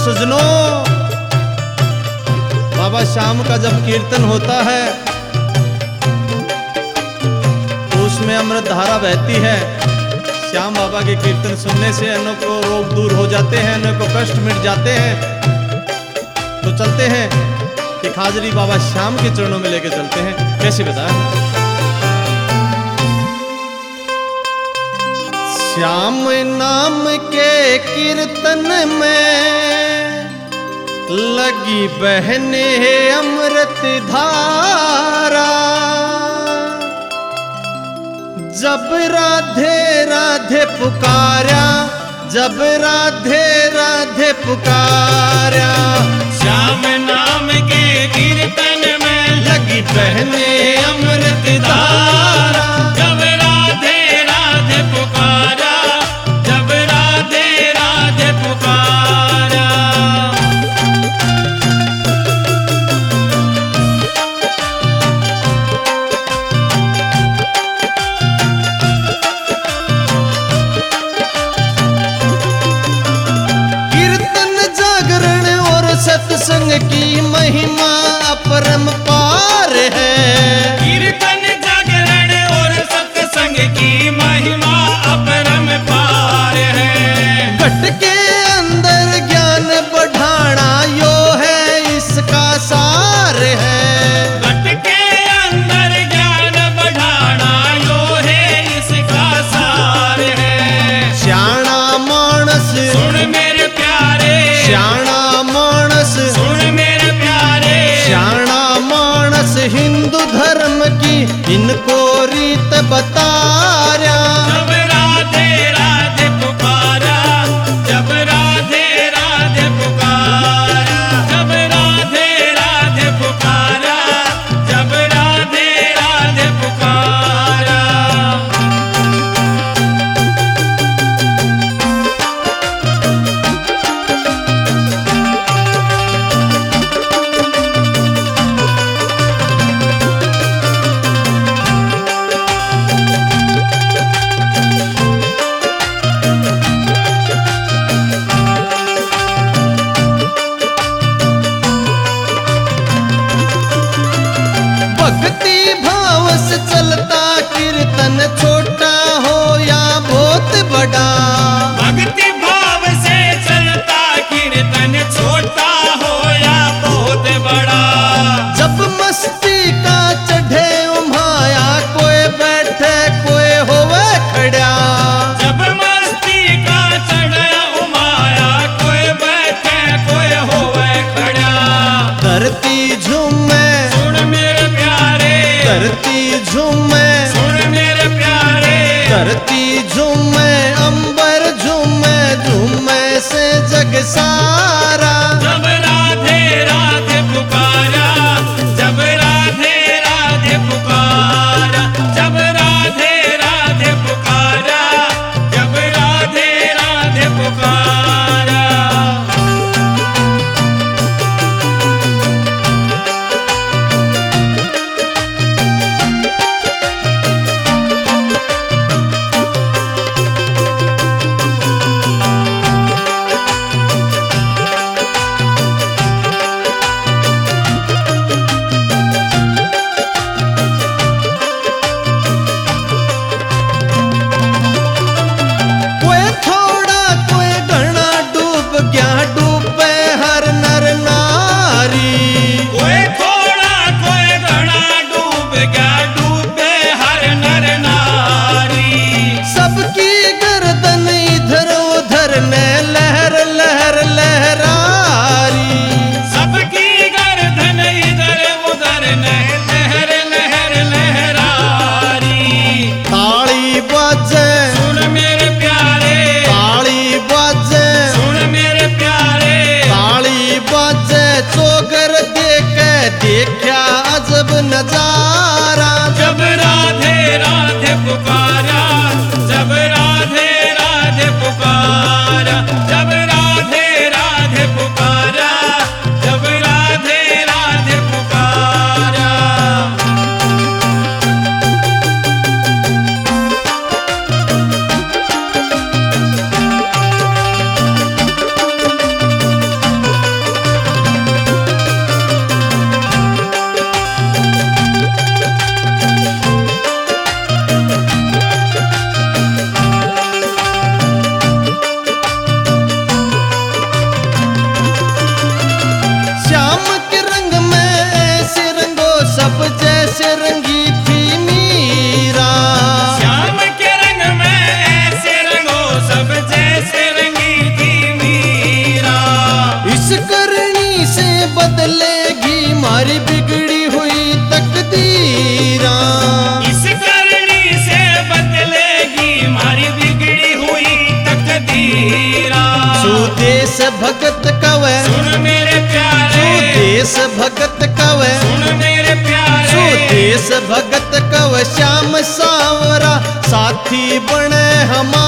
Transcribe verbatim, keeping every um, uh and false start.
सजनों, बाबा श्याम का जब कीर्तन होता है तो उसमें अमृत धारा बहती है। श्याम बाबा के कीर्तन सुनने से अनों को रोग दूर हो जाते हैं, अनों को कष्ट मिट जाते हैं। तो चलते हैं कि हाजरी बाबा श्याम के चरणों में लेके चलते हैं। कैसे बताएं? श्याम नाम के कीर्तन में लगी बहने अमृत धारा। जब राधे राधे पुकारा, जब राधे राधे पुकारा, श्याम नाम के कीर्तन में लगी बहने अमृत धारा। जब राधे राधे पुकारा, जब राधे राधे पुकारा। कीर्तन जागरण और सत्संग की महिमा अपरंपार है। कीर्तन जागरण और सत्संग की महिमा अपरंपार है। घट के अंदर ज्ञान बढ़ाना यो है इसका सार है। घट के अंदर ज्ञान बढ़ाना यो है इसका सार है। श्याणा मानस सुन मेरे प्यारे, श्याणा मानस सुन मेरे प्यारे। श्याणा मानस हिंदू धर्म की इनको रीत बताया। जब राधे राधे पुकारा, जब राधे राधे पुकारा, जब राधे राधे पुकारा, जब राधे राधे पुकारा। भक्ति भाव से चलता कीर्तन छोटा हो या बहुत बड़ा। भक्ति भाव से चलता कीर्तन छोटा हो या बहुत बड़ा। जब मस्ती का चढ़े उमाया, कोई बैठे कोई होवे खड़ा। जब मस्ती का चढ़ा उमाया, कोई बैठे कोई होवे खड़ा। धरती झूमे, सुन मेरे प्यारे, धरती झूमे, सुन मेरे प्यारे। धरती झूमे, अंबर झूमे, झूमे से जग सारा। जब राधे राधे पुकारा, जब राधे राधे पुकारा, जब राधे राधे पुकारा, जब राधे राधे पुकारा। कोई थोड़ा कोई घना डूब गया, डूबे हर नर नारी। कोई थोड़ा कोई घड़ा डूब गया, डूबे हर नर नारी। सबकी गर्दन इधर उधर ने लहर लहर लहरारी। सबकी गर्दन इधर उधर ने लहर लहर लहरारी। ताली बाजे, सुन मेरे प्यारे, ताली बाजे, सुन मेरे प्यारे। ताली बाजे, चोगर देके देखा अजब नजारा। जब राधे राधे पुकारा, जब राधे राधे पुकारा, जब राधे राधे पुकारा, जब राधे राधे पुकारा। भगत कव सुन मेरे प्यारे सुदेश भगत कव श्याम सावरा साथी बने हम